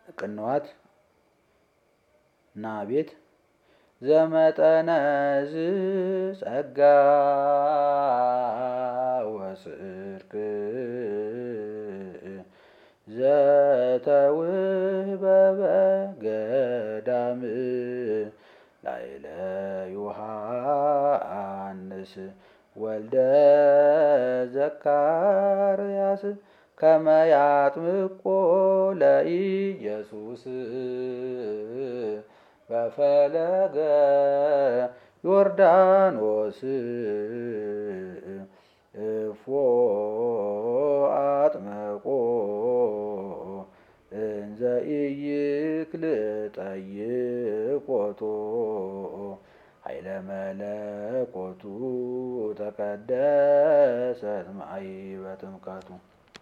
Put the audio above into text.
ቅንዋት ናቤት ዘመጠነ ጸጋ ወጽድቅ ዘተውህበ በገዳም ላዕለ ዮሐንስ ወልደ ዘካርያስ ከመ ያጥምቆ ለኢየሱስ በፈለገ ዮርዳኖስ እፎ አጥመቆ እንዘ ኢይክል ጠይቆቶ ኃይለ መለኮቱ ተቀደሰት ማይ በጥምቀቱ